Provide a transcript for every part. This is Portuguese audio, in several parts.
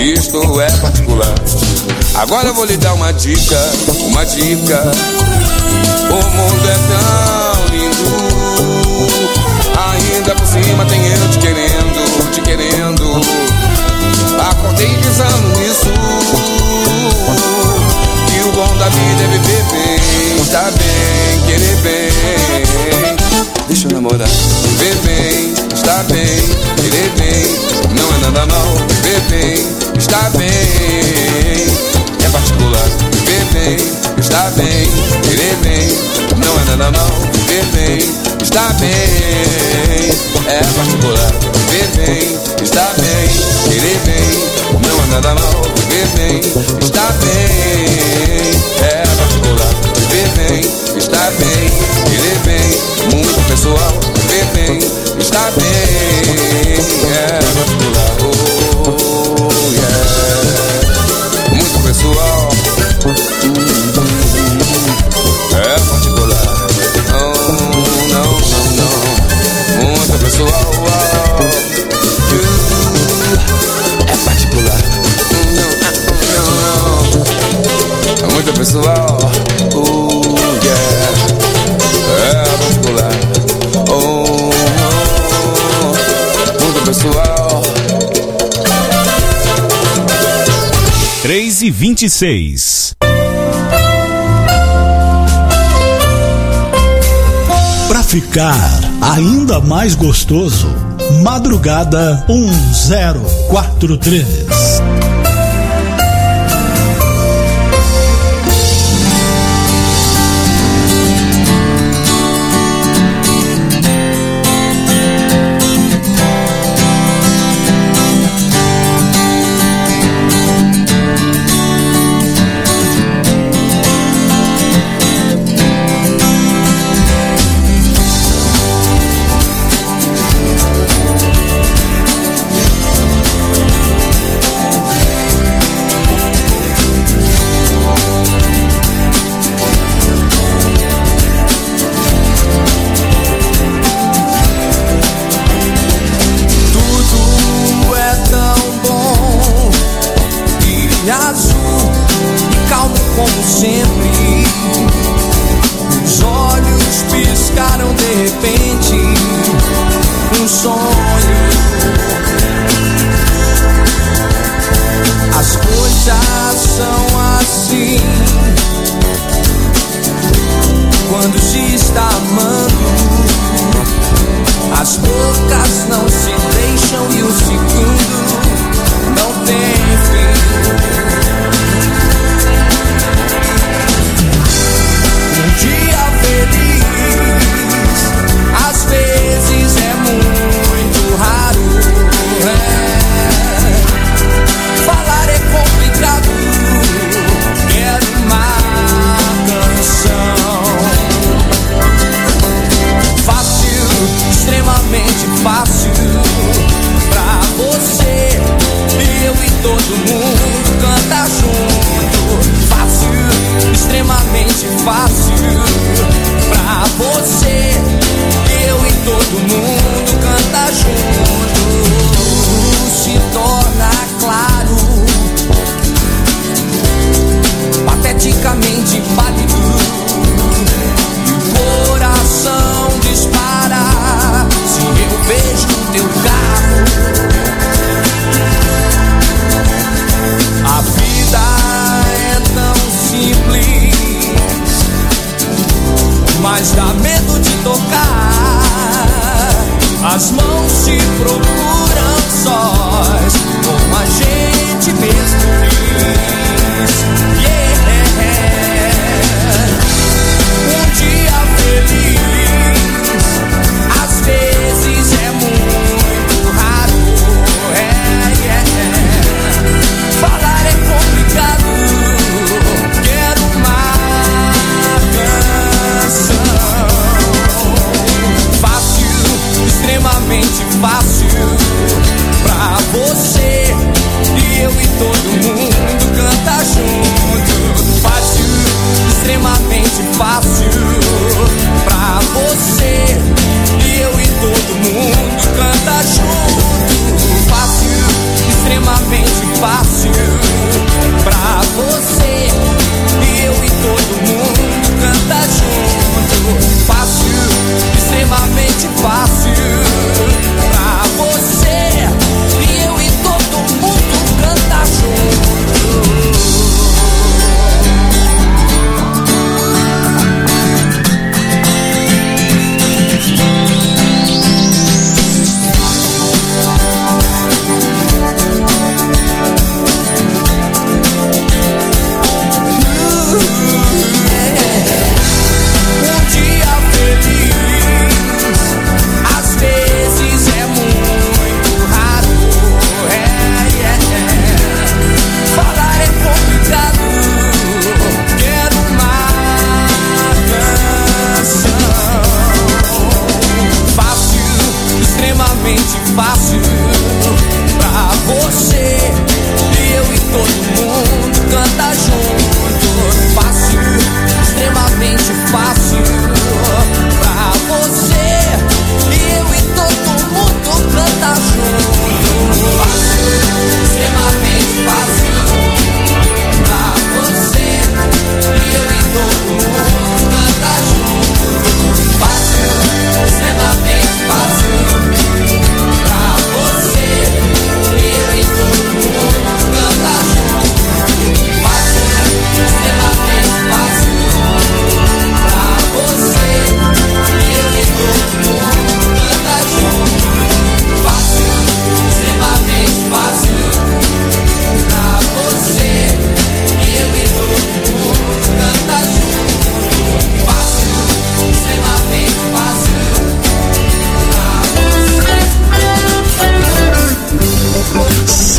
Isto é particular. Agora eu vou lhe dar uma dica, uma dica. O mundo é tão lindo, ainda por cima tem eu te querendo, te querendo. Acordei pensando nisso, que o bom da vida é viver bem, estar bem, querer bem. Deixa eu namorar. Viver bem, estar bem, querer bem, não é nada mal. Viver bem, estar bem, é particular. Viver bem, estar bem, querer bem, não é nada mal. Viver bem, estar bem, é particular. Viver bem, estar bem, querer bem, não é nada mal. Viver bem, estar bem, é particular. Viver bem, estar bem, querer bem, muito pessoal. Viver bem, estar bem, é particular. Oh, yeah. Muito pessoal, é particular. Oh, não, não, não. Muito pessoal, é particular. Não, não, não. Muito pessoal, yeah. É particular. Oh, muito pessoal. 3h26. Pra ficar ainda mais gostoso, Madrugada 1043.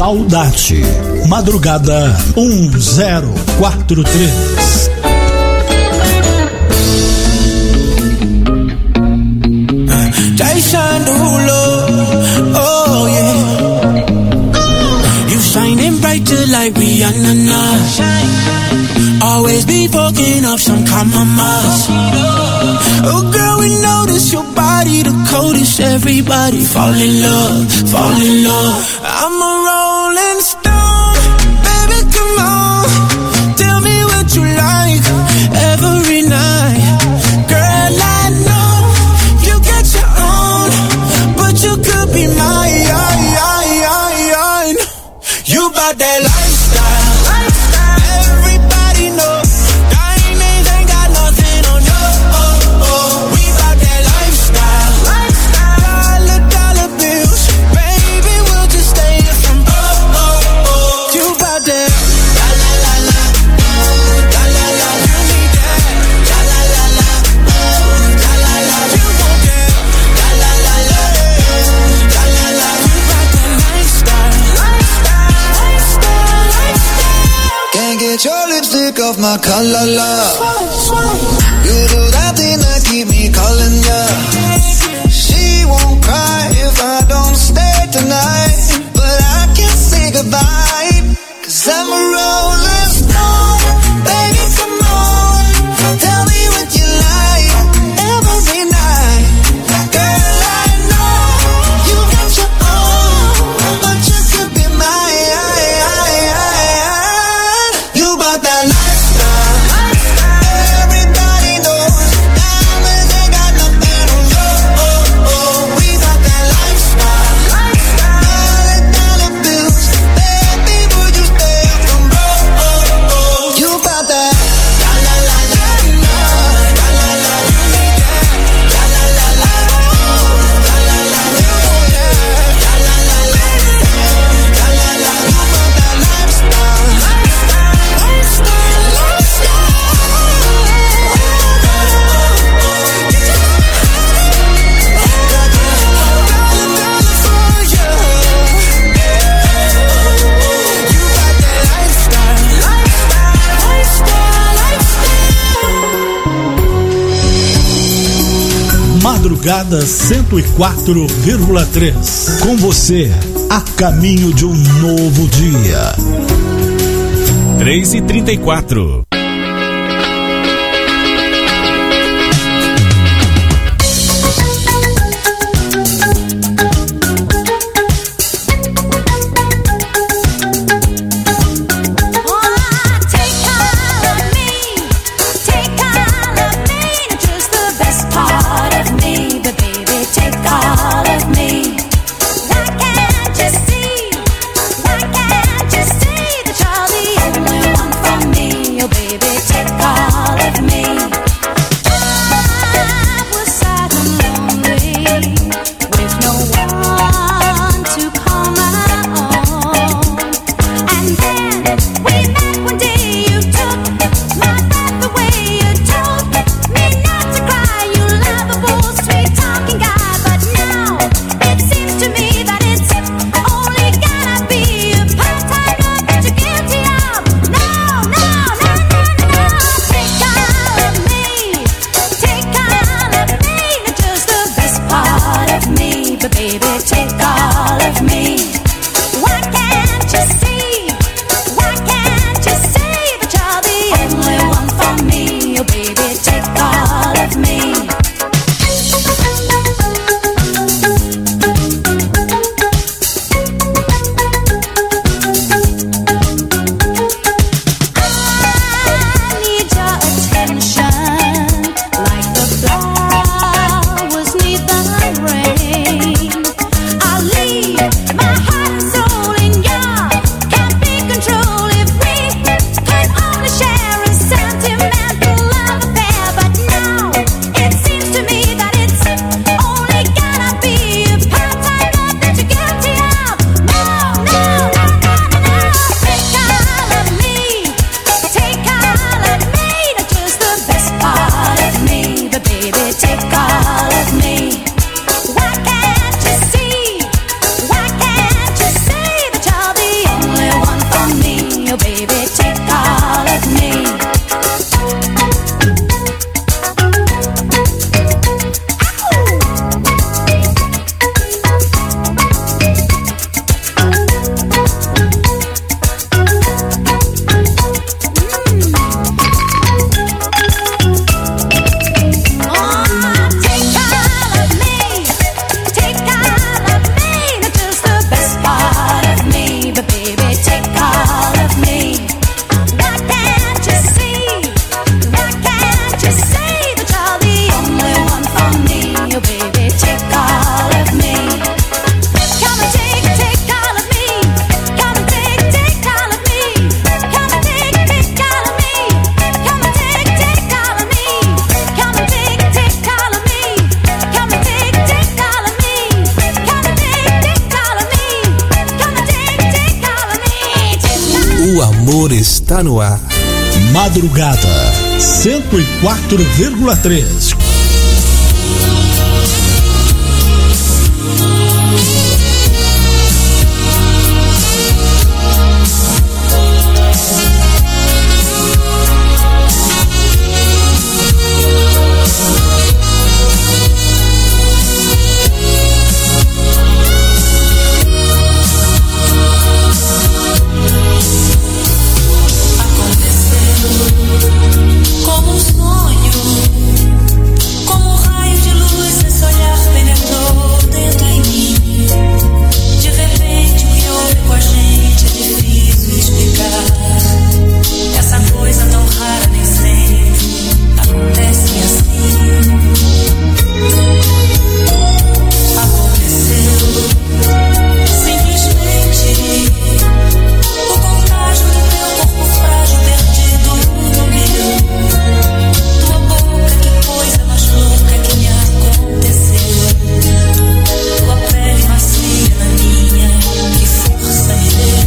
Saudade. Madrugada 1043. Jason Derulo, oh yeah. You shining brighter like Rihanna now. Always be fucking up some compromise. Oh girl, we notice your body the coldest. Everybody fall in love, fall in love. I'm a rolling stone, baby, come on. Tell me what you like every night. Girl, I know you got your own, but you could be mine. You bout that lifestyle. Everybody knows diamonds ain't got nothing on you. We bout that lifestyle. Dollar bills, baby, we'll just stay here from You bout that la la la la, la la la. You need that la la la la, la la la. You want that la la la la, la la la. You bout that lifestyle. Can't get your lipstick off my collar, love. You do that thing that keep me calling ya. She won't cry if I don't stay tonight, but I can't say goodbye, 'cause I'm a rolling stone. Baby, come on, tell me what you like every night. Girl, I know you got your own, but you could be mine. You bought that lifestyle. Everybody knows diamonds ain't got nothing on you. We bought that lifestyle. Dollar bills, baby, would you stay up from broke? You bought that la la la la, la la la. You need that la la la la, la la la. You want that la la la la, la la la. You bought that lifestyle. Madrugada 104,3. Com você, a caminho de um novo dia. 3h34. Baby, O amor está no ar. Madrugada 104,3. Como um sonho, como um raio de luz, esse olhar penetrou dentro em mim. De repente, o que houve com a gente é difícil explicar. Essa coisa tão rara nem sempre acontece assim. Aconteceu simplesmente. O contágio do teu corpo frágil perdido no meu. Tua boca, que coisa mais louca que me aconteceu. Tua pele macia na minha, que força me deu.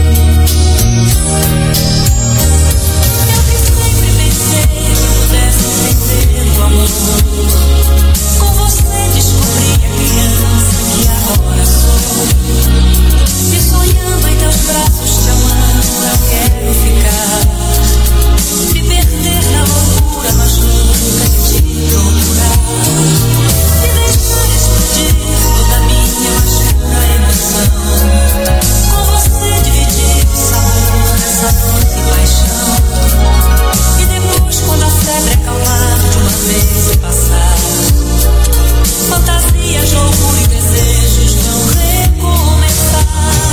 Eu que sempre pensei que pudesse entender o amor. Com você descobri a criança que agora sou. E sonhando em teus braços, te amando, eu quero ficar. Me perder na loucura mais louca de te procurar. E deixar explodir toda a minha mais pura emoção. Com você dividir o sabor dessa doce paixão. E depois, quando a febre acalmar de uma vez e passar, fantasias, loucura e desejos vão recomeçar.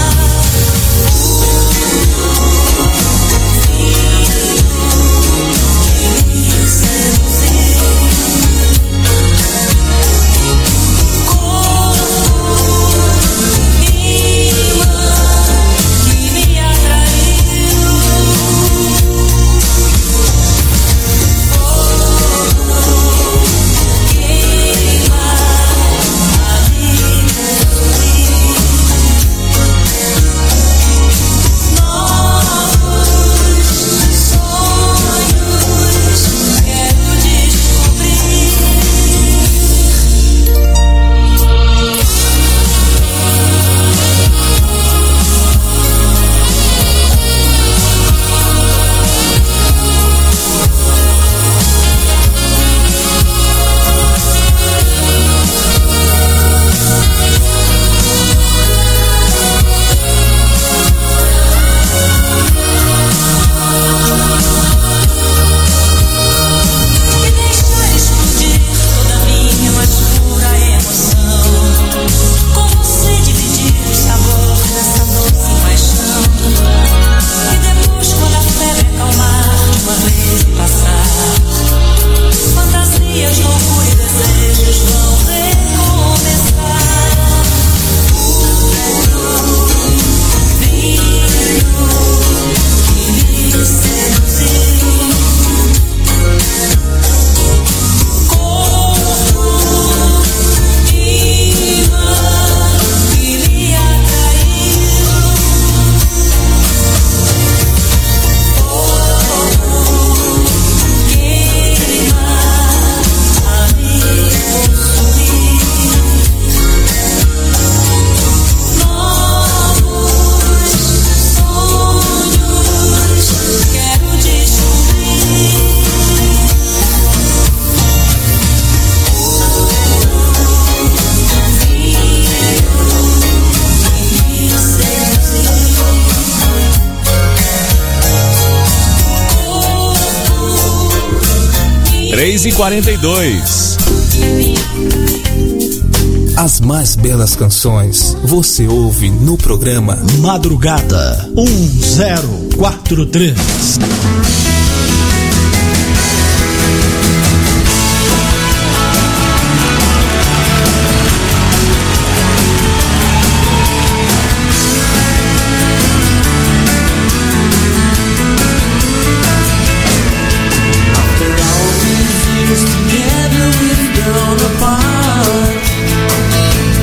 e 42. As mais belas canções você ouve no programa Madrugada 1043.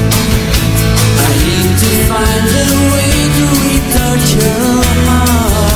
Find a way to retouch your heart.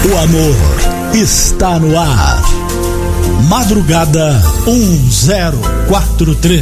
O amor está no ar. Madrugada 1043.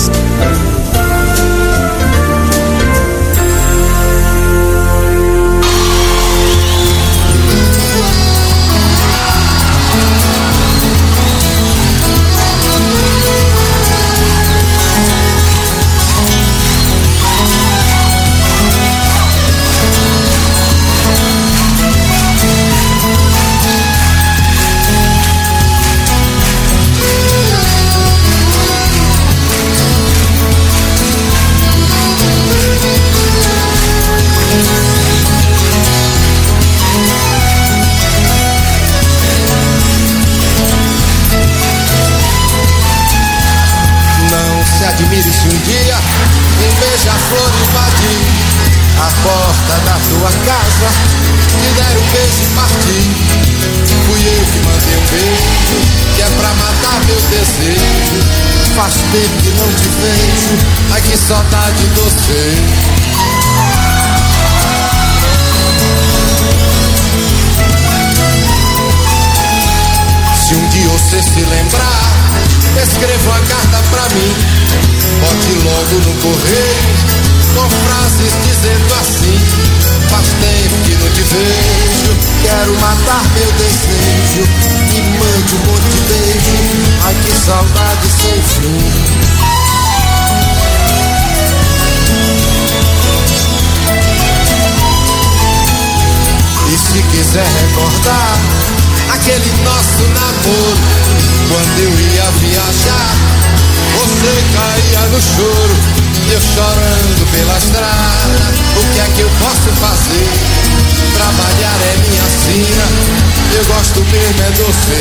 Admire se um dia um beija-flor invadir a porta da tua casa, te der um beijo e partir. Fui eu que mandei um beijo, que é pra matar meu desejo. Faz tempo que não te vejo, ai que saudade de você. Se um dia você se lembrar, escreva uma carta pra mim, bote logo no correio, com frases dizendo assim: faz tempo que não te vejo, quero matar meu desejo. Me mande um monte de beijo, ai que saudade sem fim. E se quiser recordar aquele nosso namoro, quando eu ia viajar, você caía no choro, eu chorando pela estrada. O que é que eu posso fazer? Trabalhar é minha sina, eu gosto mesmo é de você.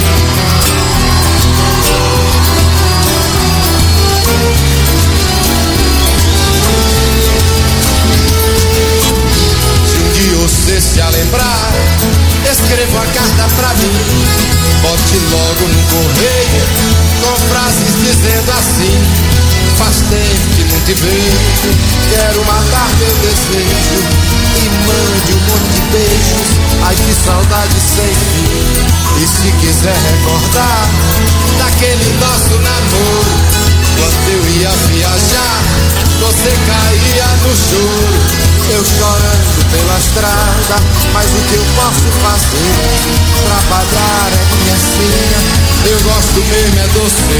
Se um dia você se lembrar, escreva uma carta pra mim, bote logo no correio, com frases dizendo assim: faz tempo que não te vejo, quero matar meu desejo. E mande um monte de beijos, ai que saudade sem fim. E se quiser recordar daquele nosso namoro, quando eu ia viajar, você caía no choro, eu chorando pela estrada. Mas o que eu posso fazer? Trabalhar é minha senha, eu gosto mesmo é de você.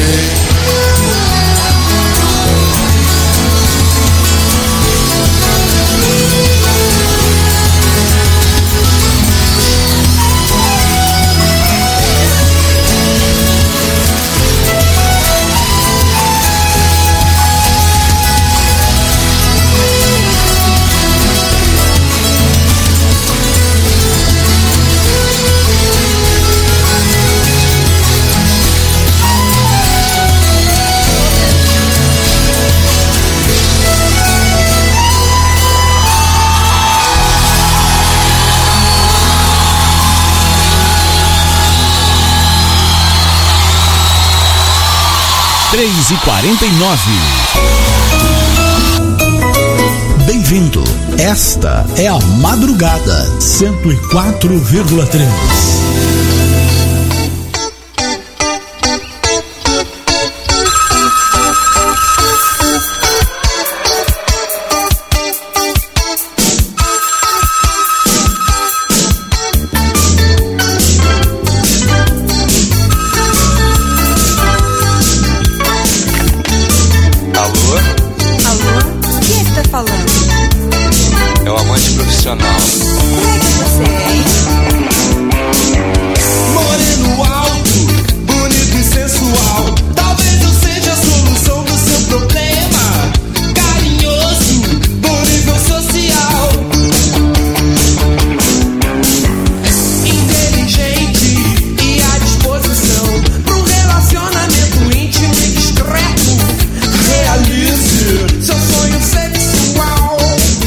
E 49. Bem-vindo. Esta é a Madrugada 104,3. Moreno alto, bonito e sensual, talvez eu seja a solução do seu problema. Carinhoso, bom nível social, inteligente e à disposição para um relacionamento íntimo e discreto. Realize seu sonho sexual.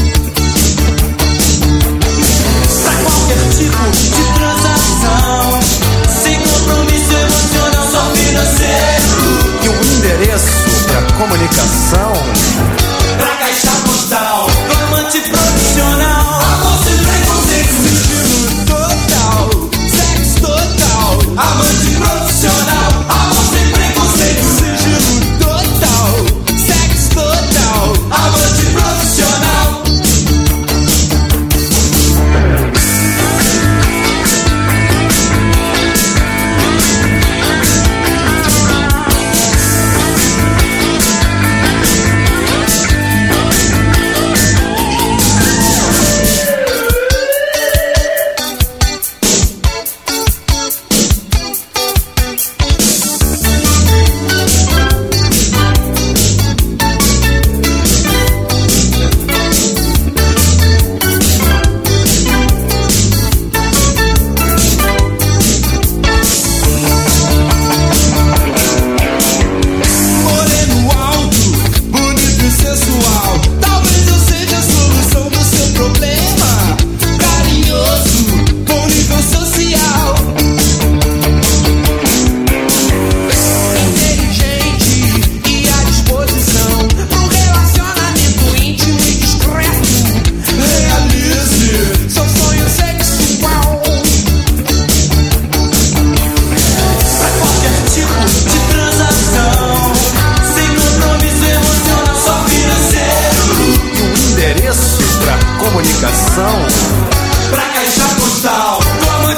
Pra qualquer tipo de transação, sem compromisso emocional, só financeiro. E um endereço pra comunicação, pra caixa postal, amante profissional, amor sem preconceito, estilo total.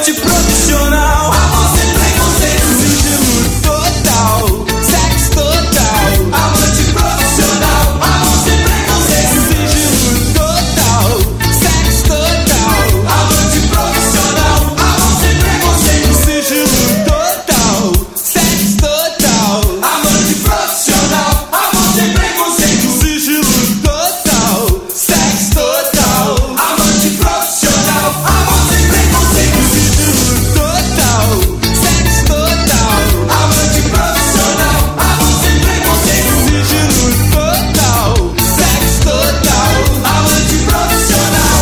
Amante profissional, amor sem preconceito, sigilo total, sexo total. Amante profissional, amor sem preconceito, sigilo total, sexo total. Amante profissional, amor sem preconceito, sigilo total, sexo total. Amante profissional, amor sem preconceito, sigilo total, sexo total. Amante profissional, amor sem preconceito, sigilo total, sexo total. Amante profissional, amor sem preconceito, sigilo total, sexo total. Amante profissional.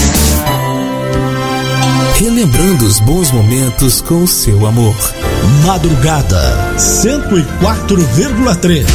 Relembrando os bons momentos com o seu amor. Madrugada 104,3.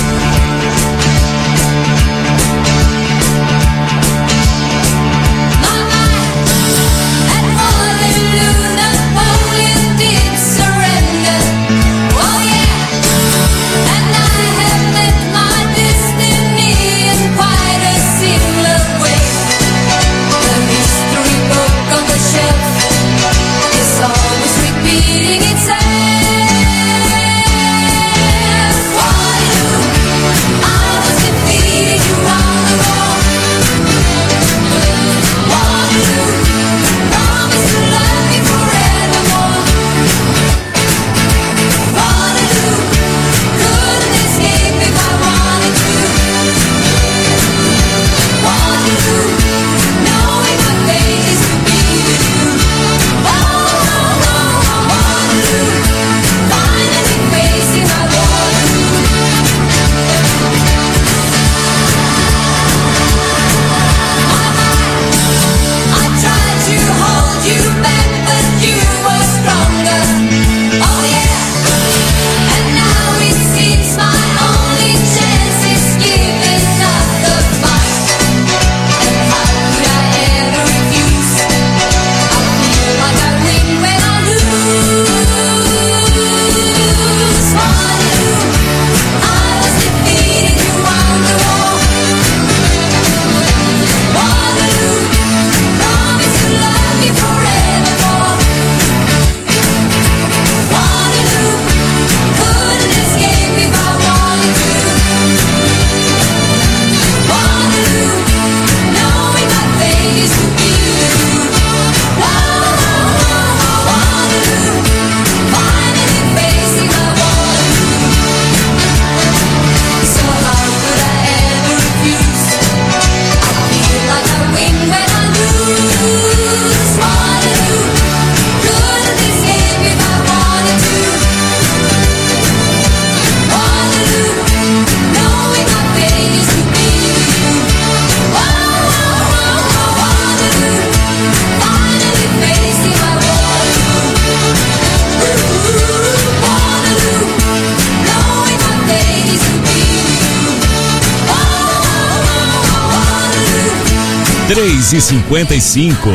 Três e 55.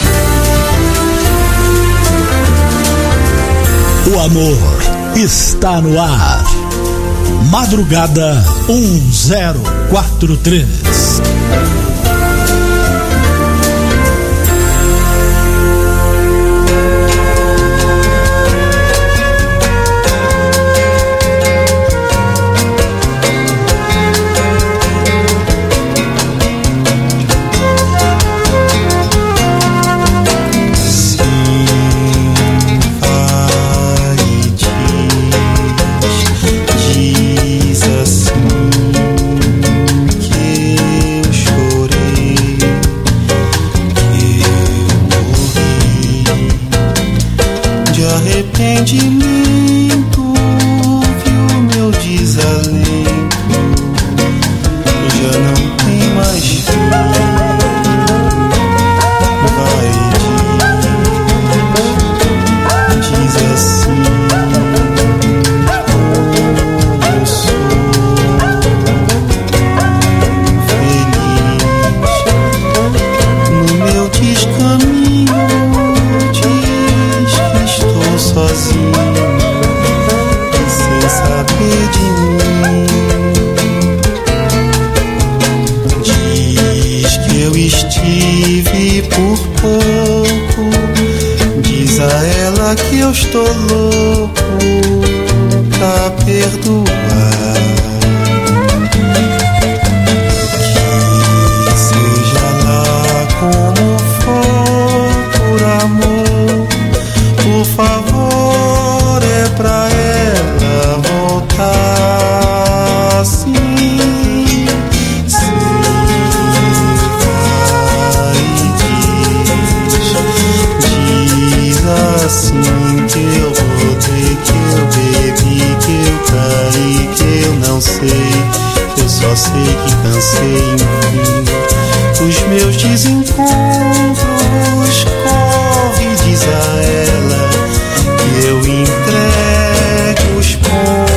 O amor está no ar. Madrugada 1043. Sozinho Saiba que eu estou louco pra perdoar. Que seja lá como for, por amor, por favor, é pra ela voltar assim. Assim que eu voltei, que eu bebi, que eu caí, que eu não sei, eu só sei que cansei, enfim, os meus desencontros. Corre e diz a ela que eu entrego os pontos.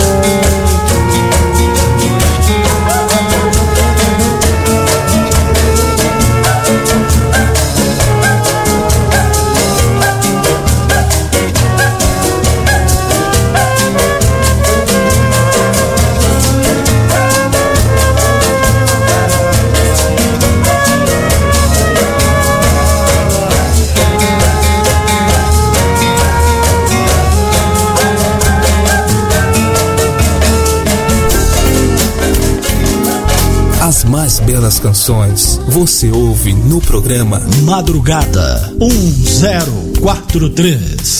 As mais belas canções você ouve no programa Madrugada 1043.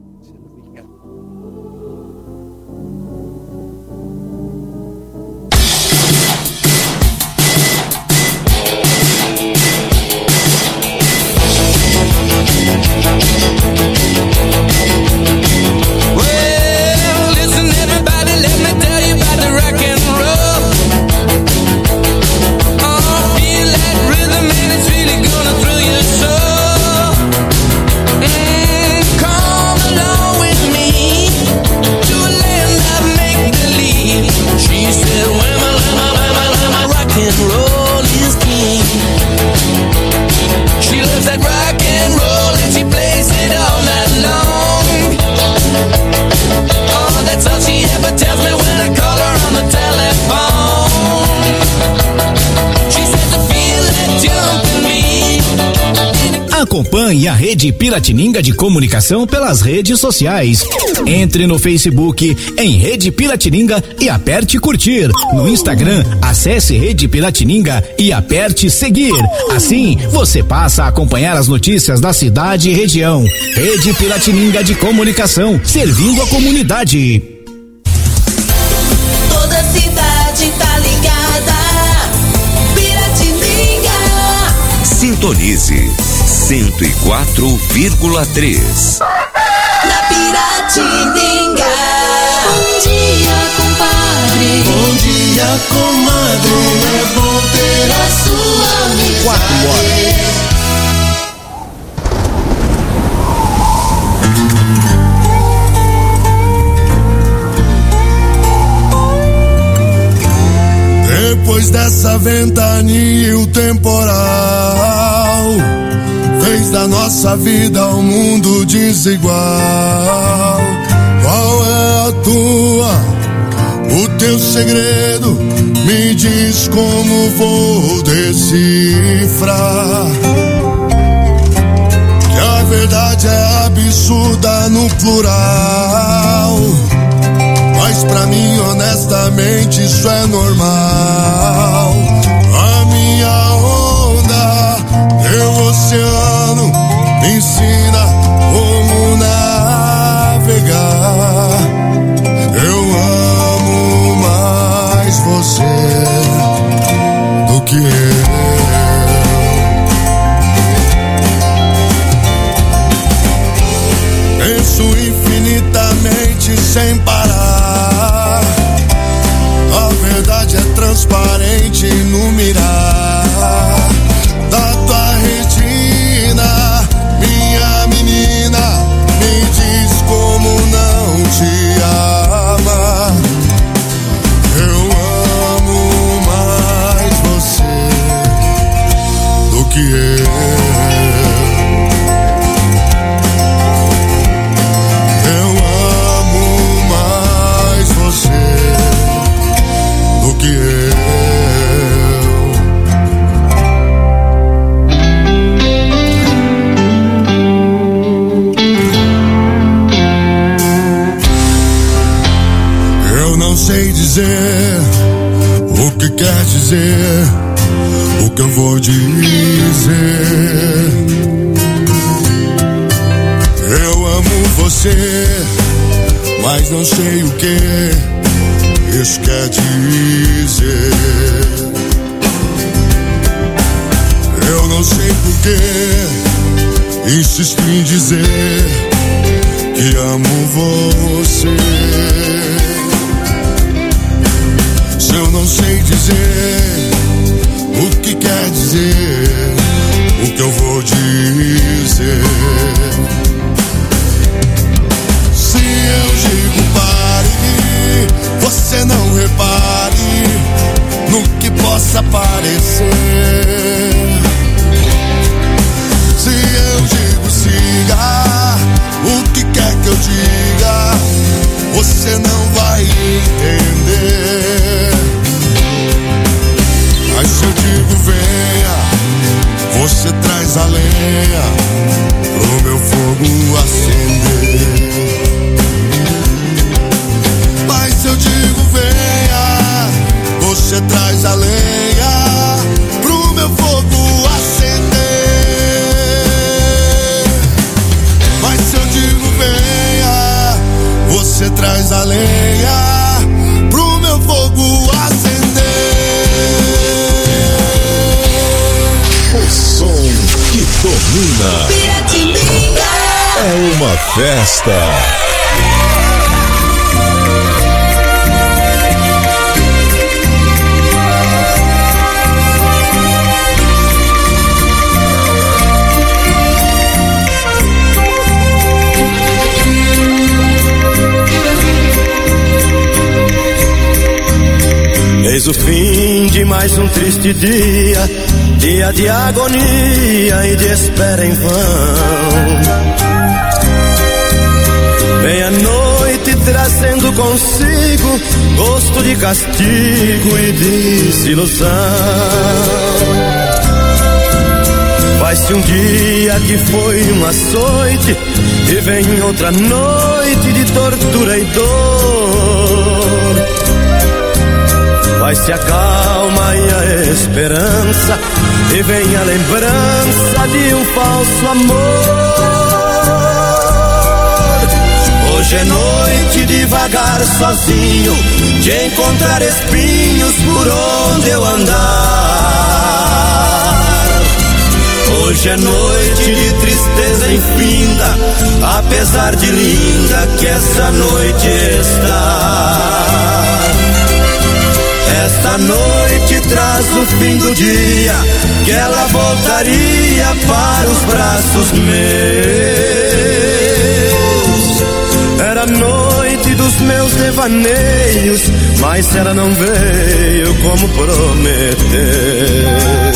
Acompanhe a Rede Piratininga de Comunicação pelas redes sociais. Entre no Facebook em Rede Piratininga e aperte curtir. No Instagram, acesse Rede Piratininga e aperte seguir. Assim, você passa a acompanhar as notícias da cidade e região. Rede Piratininga de Comunicação, servindo a comunidade. Toda a cidade tá ligada. Piratininga. Sintonize 104,3. Na Piratininga. Bom dia, compadre. Bom dia, comadre. É bom ter a sua amizade. 4 horas. Depois dessa ventania e o temporal, fez da nossa vida um mundo desigual. Qual é a tua, o teu segredo? Me diz como vou decifrar. Que a verdade é absurda no plural, mas pra mim honestamente isso é normal. A minha onda, teu oceano, me ensina como navegar. Eu amo mais você do que eu. Penso infinitamente sem parar. A verdade é transparente no mirar da tua retina, minha menina. Me diz como não te quer dizer, o que eu vou dizer. Eu amo você, mas não sei o que isso quer dizer. Eu não sei por que insisto em dizer que amo você. Se eu não sei dizer o que quer dizer, o que eu vou dizer. Se eu digo pare, você não repare no que possa parecer. Se eu digo siga, o que quer que eu diga, você não vai entender. Mas se eu digo venha, você traz a lenha pro meu fogo acender. Mas se eu digo venha, você traz a lenha pro meu fogo acender. Mas se eu digo venha, você traz a lenha pro meu fogo acender. O som que domina Piratininga é uma festa. Eis o fim de mais um triste dia, dia de agonia e de espera em vão. Vem a noite trazendo consigo gosto de castigo e desilusão. Vai-se um dia que foi um açoite e vem outra noite de tortura e dor. Vai-se a calma e a esperança e vem a lembrança de um falso amor. Hoje é noite de vagar sozinho, de encontrar espinhos por onde eu andar. Hoje é noite de tristeza infinda, apesar de linda que essa noite está. Esta noite traz o fim do dia, que ela voltaria para os braços meus. Era noite dos meus devaneios, mas ela não veio como prometeu.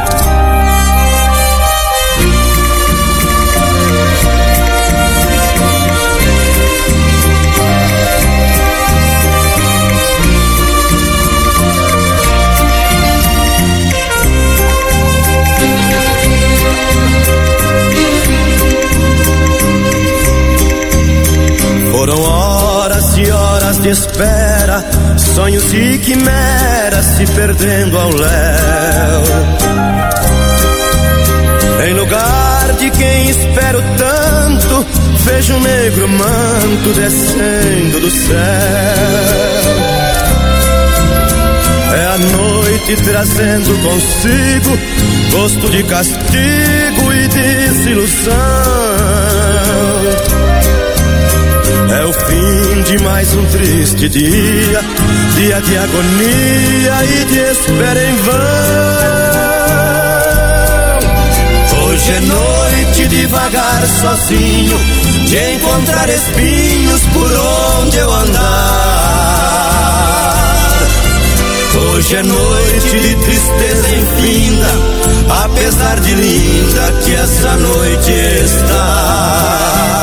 Foram horas e horas de espera, sonhos e quimeras se perdendo ao léu. Em lugar de quem espero tanto, vejo um negro manto descendo do céu. É a noite trazendo consigo gosto de castigo e desilusão. É o fim de mais um triste dia, dia de agonia e de espera em vão. Hoje é noite de vagar sozinho, de encontrar espinhos por onde eu andar. Hoje é noite de tristeza infinda, apesar de linda que essa noite está.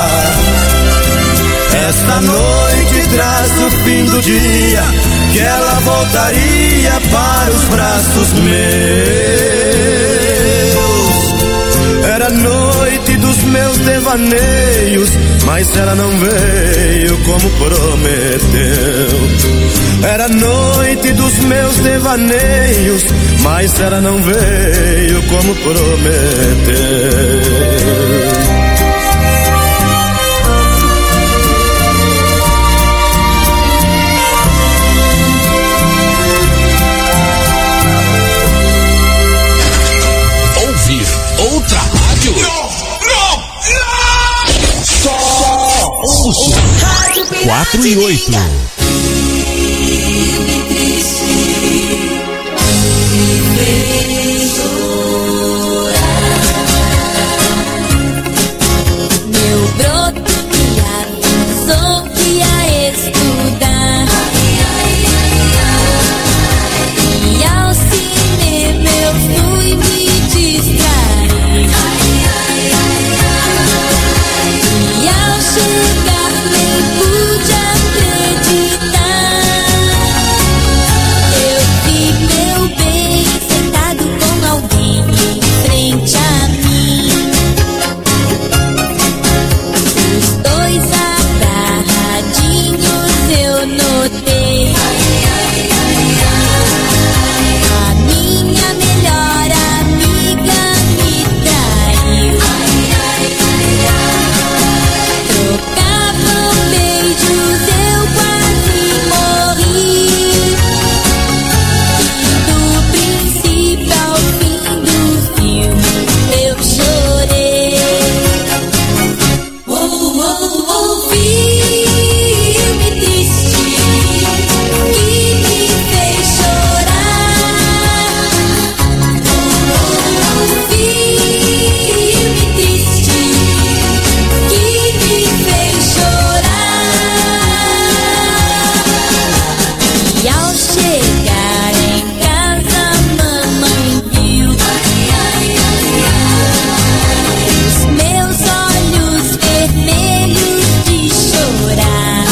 Esta noite traz o fim do dia, que ela voltaria para os braços meus. Era noite dos meus devaneios, mas ela não veio como prometeu. Era noite dos meus devaneios, mas ela não veio como prometeu. Outra rádio? Só 4 e 8. Meu broto me avisou que ia estudar, e ao cinema eu fui me distrair, e ao chegar nem pude acreditar. Eu vi meu bem sentado com alguém em frente a mim, os dois agarradinhos eu notei. A minha melhor amiga me traiu. Trocavam beijos, eu quase morri. Do princípio ao fim do filme eu chorei. Filme triste que me fez chorar. Filme triste que me fez chorar. E ao chegar em casa, mamãe viu os meus olhos vermelhos de chorar.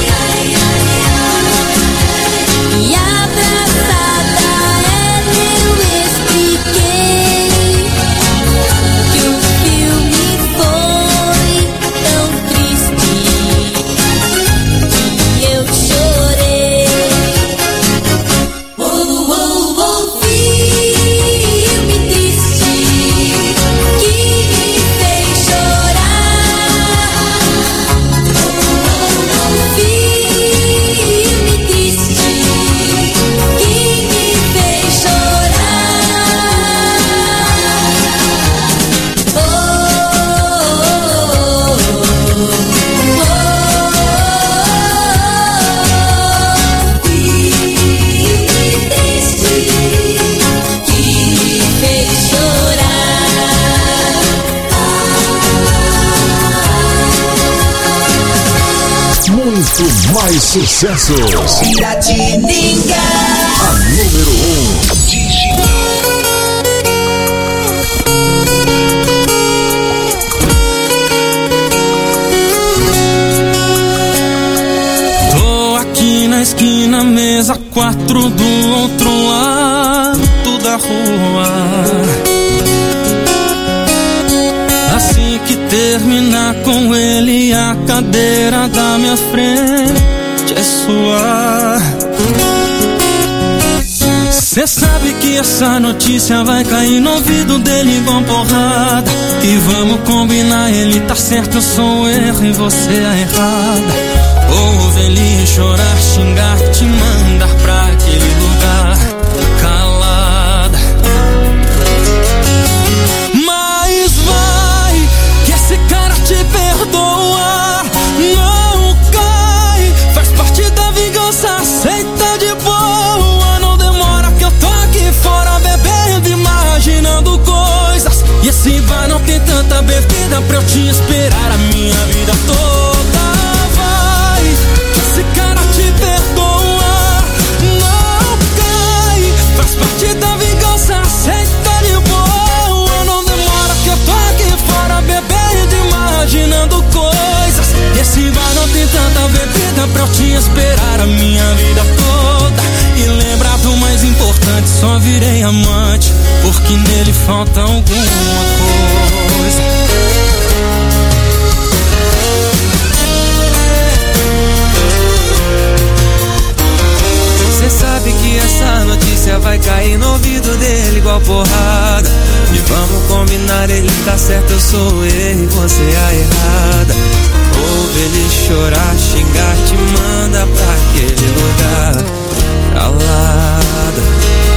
E abraçada ela eu expliquei que o filme foi tão triste que eu chorei. Filme triste que me fez chorar. Filme triste que me fez chorar. Filme triste que me fez chorar. Muito mais sucessos. Piratininga. A número 1. Tô aqui na esquina, mesa 4 do outro lado da rua. Assim que terminar com ele, a cadeira da minha frente é sua. Cê sabe que essa notícia vai cair no ouvido dele igual porrada. E vamos combinar, ele tá certo, eu sou o erro e você a errada. Ouve ele chorar, xingar, te mandar pra aquele lugar calada. Mas vai, que esse cara te perdoa. Não cai, faz parte da vingança, aceita de boa. Não demora que eu tô aqui fora bebendo, imaginando coisas. E esse bar não tem tanta bebida pra eu te esperar a minha vida toda. Esse cara te perdoa, não cai, faz parte da vingança, aceita de boa. Não demora que eu tô aqui fora bebendo, imaginando coisas. Esse bar não tem tanta bebida pra eu te esperar a minha vida toda. E lembrar do mais importante, só virei amante porque nele falta alguma coisa. você é errada. Ouve ele chorar, xingar, te manda pra aquele lugar calada.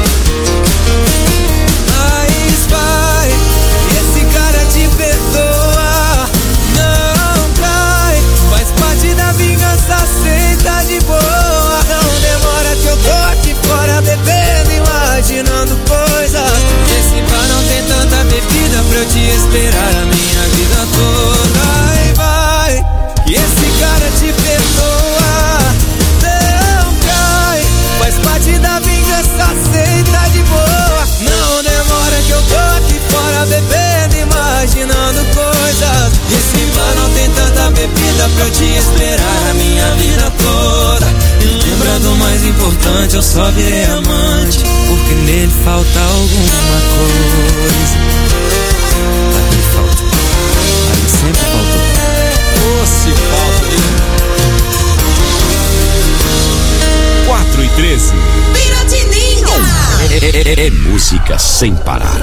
Mas vai, esse cara te perdoa. Não cai, faz parte da vingança, aceita de boa. Não demora que eu tô aqui fora bebendo, imaginando coisas. Esse bar não tem tanta bebida pra eu te esperar a minha vida toda. Ai, vai, que esse cara te perdoa. Não cai, faz parte da vingança, aceita de boa. Não demora que eu tô aqui fora bebendo, imaginando coisas. Esse bar não tem tanta bebida pra eu te esperar a minha vida toda. E lembra do mais importante, eu só virei amante porque nele falta alguma coisa. Aqui falta, aqui sempre faltou. Oh, se falta, hein? 4:13. Piratininga! É música sem parar.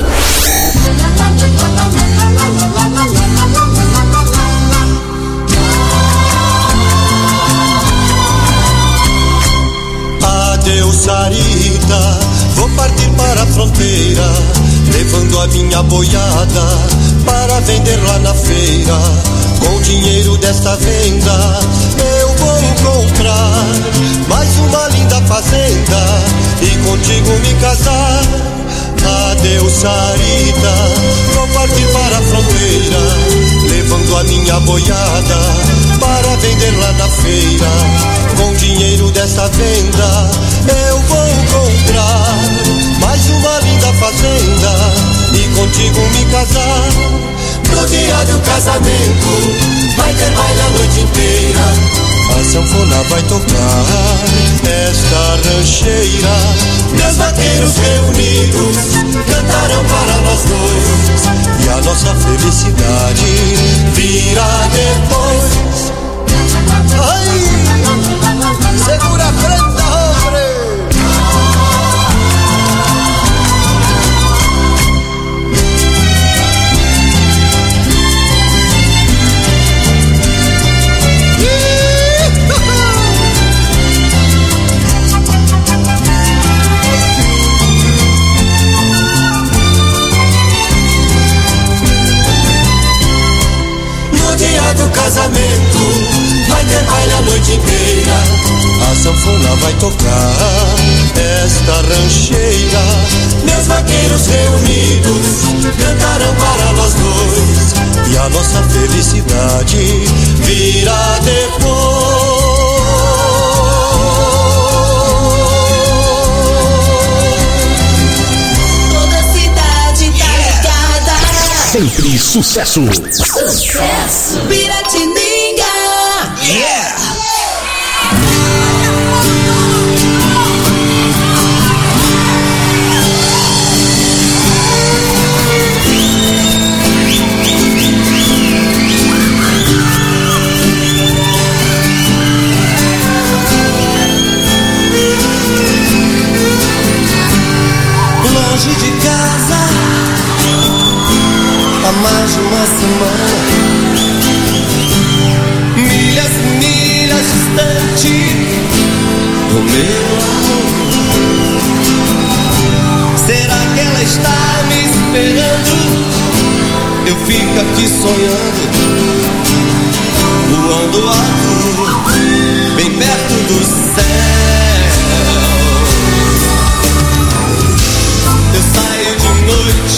Adeus, Sarita, vou partir para a fronteira, levando a minha boiada para vender lá na feira. Com o dinheiro desta venda eu vou comprar mais uma linda fazenda e contigo me casar. Adeus, Sarita, vou partir para a fronteira, levando a minha boiada para vender lá na feira. Com o dinheiro dessa venda eu vou comprar mais uma linda fazenda e contigo me casar. No dia do casamento vai ter baile a noite inteira, a sanfona vai tocar esta rancheira. Meus vaqueiros reunidos cantarão para nós dois e a nossa felicidade virá depois. Ai, segura a prenda, hombre. Do casamento vai ter baile a noite inteira, a sanfona vai tocar esta rancheira. Meus vaqueiros reunidos cantarão para nós dois e a nossa felicidade virá depois. Toda a cidade tá ligada. Sempre sucesso. Sucesso. Piratininga. Yeah. Longe de casa há mais de uma semana, milhas e milhas distante do meu amor. Será que ela está me esperando? Eu fico aqui sonhando, voando alto, bem perto do céu. Eu saio de noite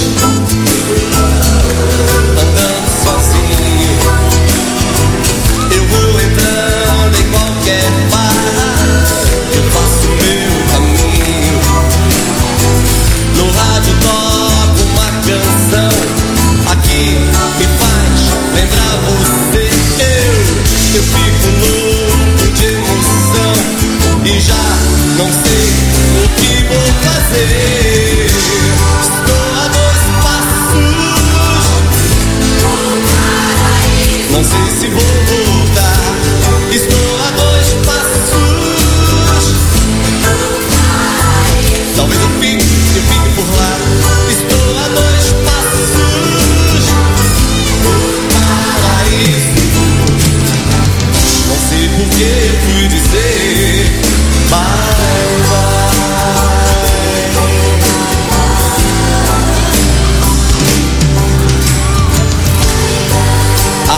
andando sozinho, eu vou entrando em qualquer bar, eu faço meu caminho. No rádio toco uma canção aqui me faz lembrar você. Eu fico louco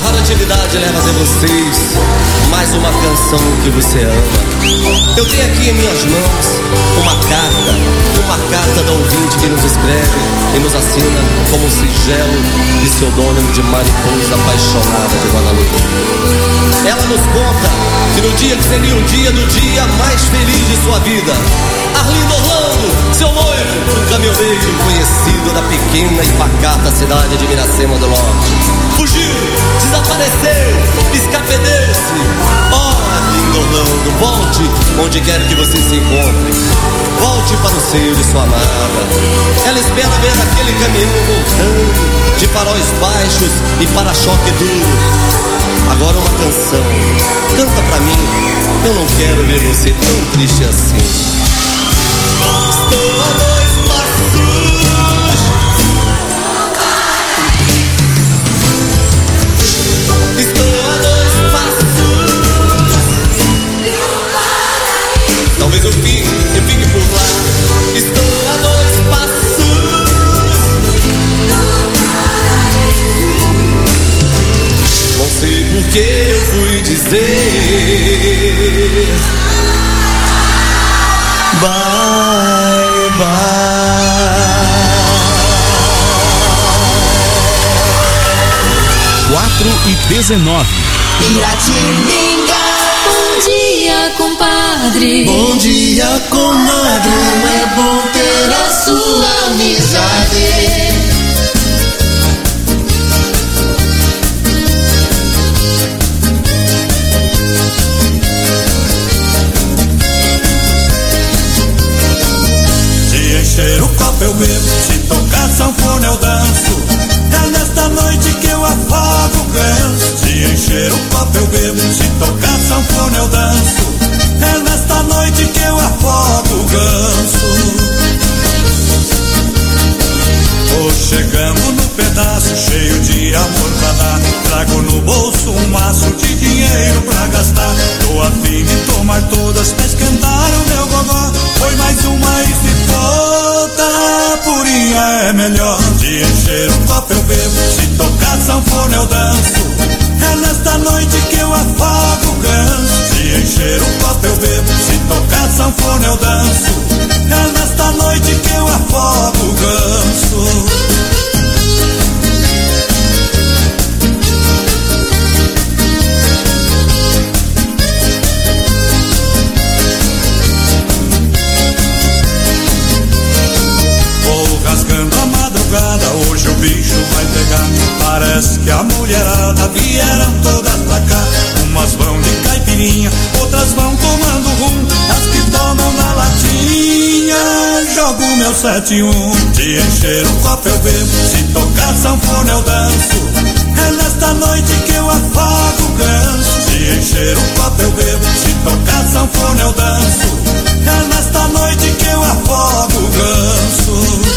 radioatividade leva até vocês mais uma canção que você ama. Eu tenho aqui em minhas mãos uma carta da ouvinte que nos escreve e nos assina como um singelo pseudônimo de mariposa apaixonada de Guadalupe. Ela nos conta que no dia que seria o dia mais feliz de sua vida, Arlindo Orlando, seu noivo, um caminhoneiro conhecido da pequena e pacata cidade de Miracema do Norte, fugiu, desapareceu, escapedeu-se. Arlindo Orlando, volte onde quer que você se encontre. Volte para o seio de sua amada. Ela espera ver aquele caminhão voltando, de faróis baixos e para-choque duro. Agora uma canção, canta pra mim, eu não quero ver você tão triste assim. Estou a 2 passos. Estou a 2 passos. Talvez eu fique por lá. Estou a 2 passos. Não sei por que eu fui dizer bye, bye. 4:19. Piratininga. Bom dia, compadre. Bom dia, comadre. Como é bom ter a sua amizade. Encher o copo eu bebo, se tocar sanfona eu danço. É nesta noite que eu afogo o ganso. Se encher o copo eu bebo, se tocar sanfona eu danço. É nesta noite que eu afogo o ganso. Tô chegando no pedaço cheio de amor pra dar. Trago no bolso um maço de dinheiro pra gastar. Tô a fim de tomar todas pra esquentar o meu gogó. Foi mais uma e se for da purinha é melhor. De encher um copo eu bebo, se tocar sanfona eu danço. É nesta noite que eu afogo o ganso. Se encher um copo eu bebo, se tocar sanfona eu danço. É nesta noite que eu afogo o ganso. Rasgando a madrugada, hoje o bicho vai pegar. Parece que a mulherada vieram todas pra cá. Umas vão de caipirinha, outras vão tomando rum. As que tomam na latinha, jogo meu 7-1. De encher um copo eu bebo, se tocar sanfona eu danço. É nesta noite que eu afogo o ganso. Se encher um copo eu bebo, se tocar sanfona eu danço. É nesta noite que eu afogo o ganso.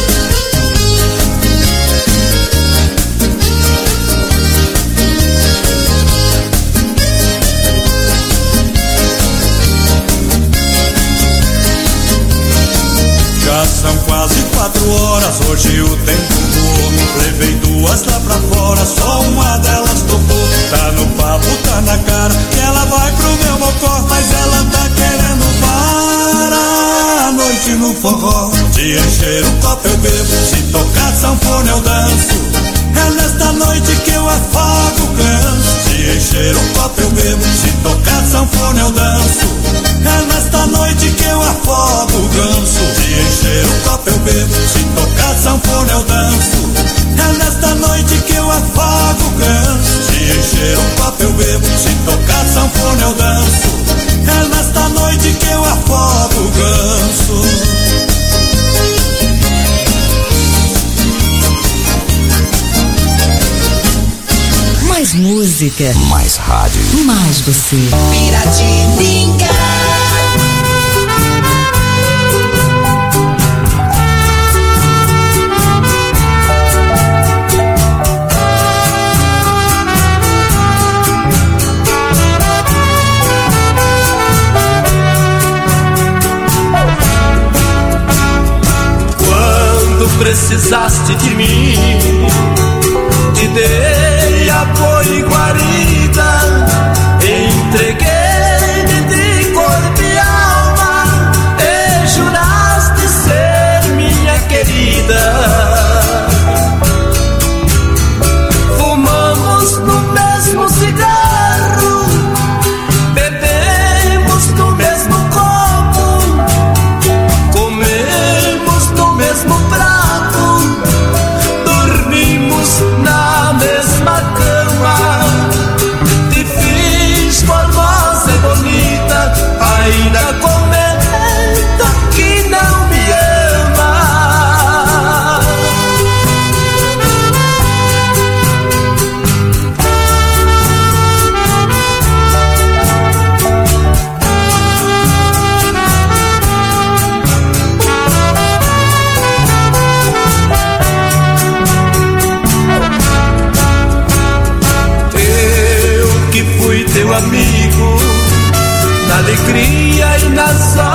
Já são quase 4 horas, hoje o tempo voou. Levei 2 lá pra fora, só uma delas topou. Tá no papo, tá na cara, que ela vai pro meu mocó. Mas ela tá querendo parar a noite no forró. De encher um copo eu bebo, se tocar sanfona eu danço. É nesta noite que eu afogo o ganso. Se encher um copo eu bebo, se tocar sanfona eu danço. É nesta noite que eu afogo o ganso. Se encher um copo eu bebo, se tocar sanfona eu danço. É nesta noite que eu afogo o ganso. Se encher um copo eu bebo, se tocar sanfona eu danço. É nesta noite que eu afogo o ganso. Mais música, mais rádio, mais você. Piratininga. Quando precisaste de mim, te dei apoio e guarida. alegria e nas